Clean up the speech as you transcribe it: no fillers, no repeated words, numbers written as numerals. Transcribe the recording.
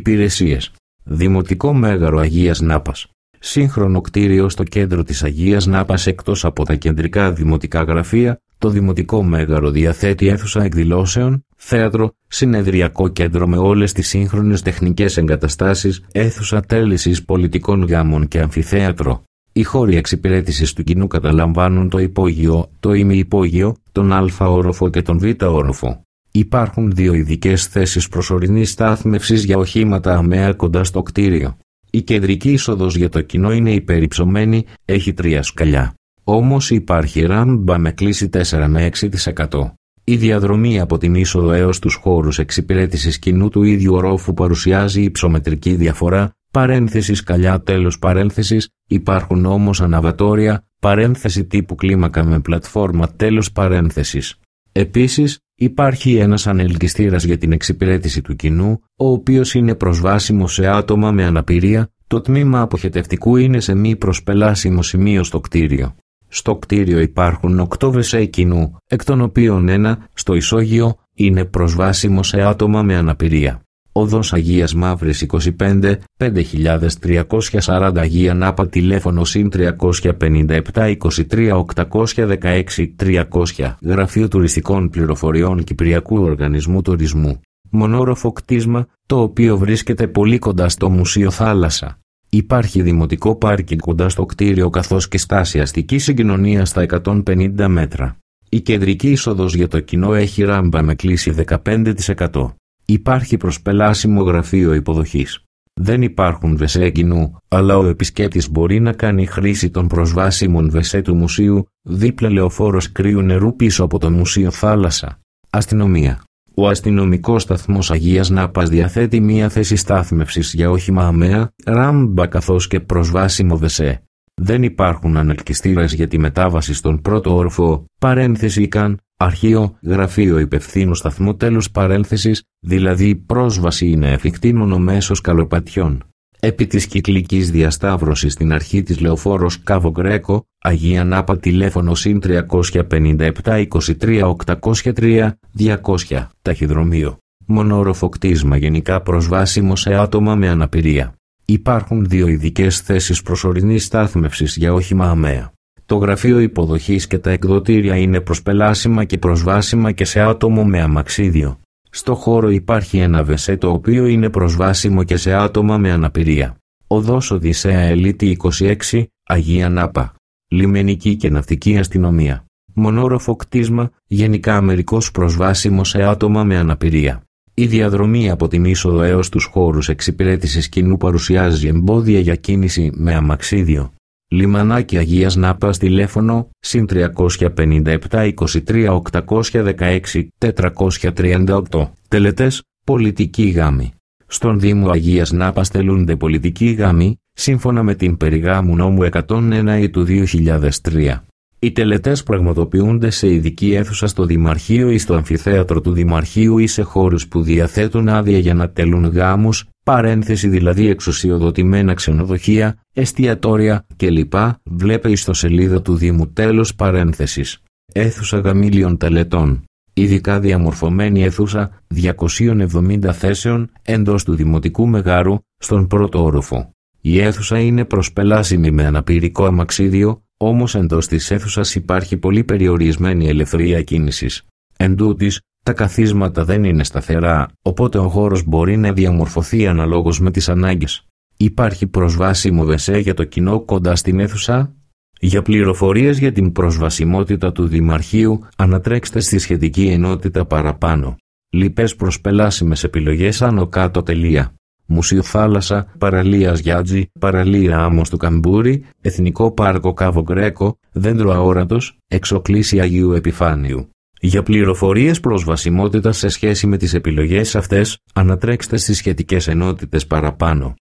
Υπηρεσίες. Δημοτικό Μέγαρο Αγίας Νάπας. Σύγχρονο κτίριο στο κέντρο της Αγίας Νάπας. Εκτός από τα κεντρικά δημοτικά γραφεία, το Δημοτικό Μέγαρο διαθέτει αίθουσα εκδηλώσεων, θέατρο, συνεδριακό κέντρο με όλες τις σύγχρονες τεχνικές εγκαταστάσεις, αίθουσα τέλεσης πολιτικών γάμων και αμφιθέατρο. Οι χώροι εξυπηρέτησης του κοινού καταλαμβάνουν το υπόγειο, το ημιυπόγειο, τον Α όροφο και τον Β όροφο. Υπάρχουν 2 ειδικές θέσεις προσωρινής στάθμευσης για οχήματα ΑΜΕΑ κοντά στο κτίριο. Η κεντρική είσοδος για το κοινό είναι υπερυψωμένη, έχει 3 σκαλιά. Όμως υπάρχει ράμπα με κλίση 4 με 6%. Η διαδρομή από την είσοδο έως τους χώρους εξυπηρέτησης κοινού του ίδιου ορόφου παρουσιάζει υψομετρική διαφορά, παρένθεση σκαλιά τέλος παρένθεσης, υπάρχουν όμως αναβατόρια, παρένθεση τύπου κλίμακα με πλατφόρμα τέλος παρένθεσης. Επίσης, υπάρχει ένας ανελκυστήρας για την εξυπηρέτηση του κοινού, ο οποίος είναι προσβάσιμος σε άτομα με αναπηρία. Το τμήμα αποχετευτικού είναι σε μη προσπελάσιμο σημείο στο κτίριο. Στο κτίριο υπάρχουν 8 WC κοινού, εκ των οποίων ένα, στο ισόγειο, είναι προσβάσιμο σε άτομα με αναπηρία. Οδός Αγίας Μαύρης 25, 5340 Αγία Νάπα. Τηλέφωνο ΣΥΝ 357 23 816 300. Γραφείο Τουριστικών Πληροφοριών Κυπριακού Οργανισμού Τουρισμού. Μονόροφο κτίσμα, το οποίο βρίσκεται πολύ κοντά στο Μουσείο Θάλασσα. Υπάρχει δημοτικό πάρκινγκ κοντά στο κτίριο καθώς και στάση αστικής συγκοινωνίας στα 150 μέτρα. Η κεντρική είσοδος για το κοινό έχει ράμπα με κλίση 15%. Υπάρχει προσπελάσιμο γραφείο υποδοχής. Δεν υπάρχουν WC κοινού, αλλά ο επισκέπτης μπορεί να κάνει χρήση των προσβάσιμων WC του μουσείου, δίπλα λεωφόρος κρύου νερού πίσω από το Μουσείο Θάλασσα. Αστυνομία. Ο αστυνομικός σταθμός Αγίας Νάπας διαθέτει μία θέση στάθμευσης για όχημα ΑΜΕΑ, ράμπα καθώς και προσβάσιμο WC. Δεν υπάρχουν ανελκυστήρες για τη μετάβαση στον πρώτο όροφο, παρένθεση καν, αρχείο, γραφείο υπευθύνου σταθμού τέλος παρένθεσης, δηλαδή η πρόσβαση είναι εφικτή μόνο μέσω σκαλοπατιών. Επί της κυκλικής διασταύρωσης στην αρχή της λεωφόρος Κάβο Γκρέκο, Αγία Νάπα. Τηλέφωνο ΣΥΝ 357 23 803 200. Ταχυδρομείο. Μονόροφο κτίσμα γενικά προσβάσιμο σε άτομα με αναπηρία. Υπάρχουν 2 ειδικές θέσεις προσωρινής στάθμευσης για όχημα ΑΜΕΑ. Το γραφείο υποδοχής και τα εκδοτήρια είναι προσπελάσιμα και προσβάσιμα και σε άτομο με αμαξίδιο. Στο χώρο υπάρχει ένα WC το οποίο είναι προσβάσιμο και σε άτομα με αναπηρία. Οδός Οδυσσέα Ελίτη 26, Αγία Νάπα. Λιμενική και ναυτική αστυνομία. Μονόροφο κτίσμα, γενικά μερικώς προσβάσιμο σε άτομα με αναπηρία. Η διαδρομή από την είσοδο έως τους χώρους εξυπηρέτησης κοινού παρουσιάζει εμπόδια για κίνηση με αμαξίδιο. Λιμανάκι Αγίας Νάπας. Τηλέφωνο ΣΥΝ 357 23 816 438. Τελετές, πολιτικοί γάμοι. Στον Δήμο Αγίας Νάπας τελούνται πολιτικοί γάμοι, σύμφωνα με την περιγάμου νόμου 101 του 2003. Οι τελετές πραγματοποιούνται σε ειδική αίθουσα στο Δημαρχείο ή στο αμφιθέατρο του Δημαρχείου ή σε χώρους που διαθέτουν άδεια για να τελούν γάμους, παρένθεση δηλαδή εξουσιοδοτημένα ξενοδοχεία, εστιατόρια κλπ. Βλέπε ιστοσελίδα του Δήμου τέλος παρένθεσης. Αίθουσα γαμήλιων τελετών. Ειδικά διαμορφωμένη αίθουσα 270 θέσεων εντός του Δημοτικού Μεγάρου, στον πρώτο όροφο. Η αίθουσα είναι προσπελάσιμη με αναπηρικό αμαξίδιο, όμως εντός της αίθουσας υπάρχει πολύ περιορισμένη ελευθερία κίνησης. Εντούτοις, τα καθίσματα δεν είναι σταθερά, οπότε ο χώρος μπορεί να διαμορφωθεί αναλόγως με τις ανάγκες. Υπάρχει προσβάσιμο WC για το κοινό κοντά στην αίθουσα. Για πληροφορίες για την προσβασιμότητα του Δημαρχείου, ανατρέξτε στη σχετική ενότητα παραπάνω. Λοιπές προσπελάσιμες επιλογές άνω κάτω. Μουσείο Θάλασσα, Παραλίας Γιάτζη, Παραλία Άμμος του Καμπούρη, Εθνικό Πάρκο Κάβο Γκρέκο, Δέντρο Αόρατος, Εξοκλήσι Αγίου Επιφάνιου. Για πληροφορίες προσβασιμότητας σε σχέση με τις επιλογές αυτές, ανατρέξτε στις σχετικές ενότητες παραπάνω.